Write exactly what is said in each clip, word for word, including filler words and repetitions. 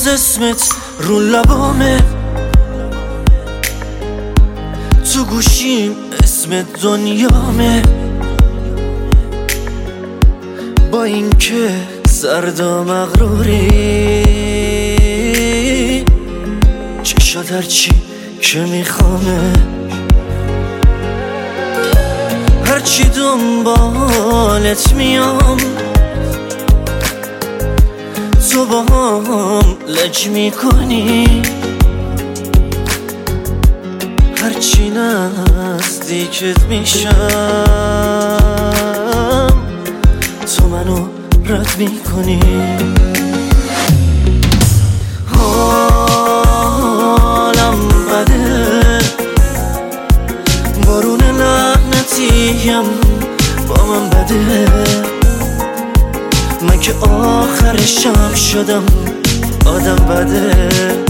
اسمت رو لبامه، تو گوشیم اسمت دنیامه. با اینکه سرد و مغروری، چشات هرچی که میخوامه، هرچی دنبالت میام، تو با هم لج میکنی. هرچی نزدیکت میشم، تو منو رد میکنی. حالم بده، بارون لعنتیم با من بده. من که آخر شب شدم آدم بده.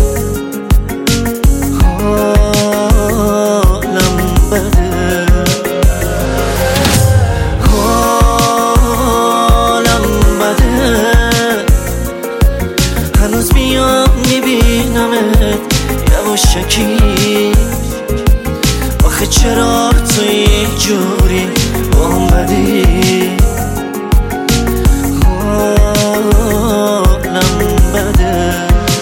حالم بده، حالم بده. هنوز میام میبینمت یواشکی، آخه چرا تو اینجوری با هم بدی؟ حالم بده.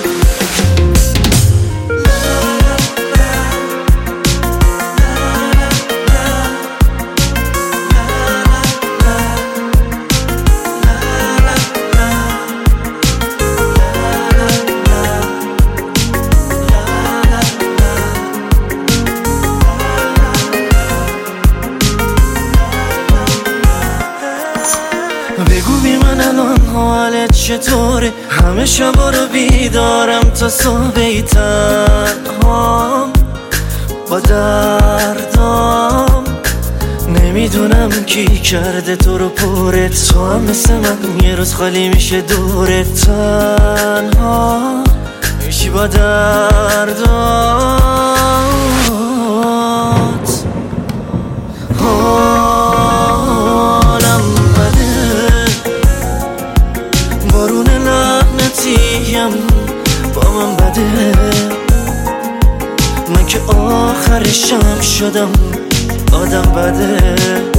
بگو بی من الان حالت چطوره؟ همه شبا رو بیدارم تا صبح تنهام با دردام. نمیدونم کی کرده تو رو پرت، تو هم مثل من یه روز خالی میشه دورت. تنها میشی با دردات. حالم بده، بارون لعنتیم با من بده. من که آخر شب شدم آدم بده.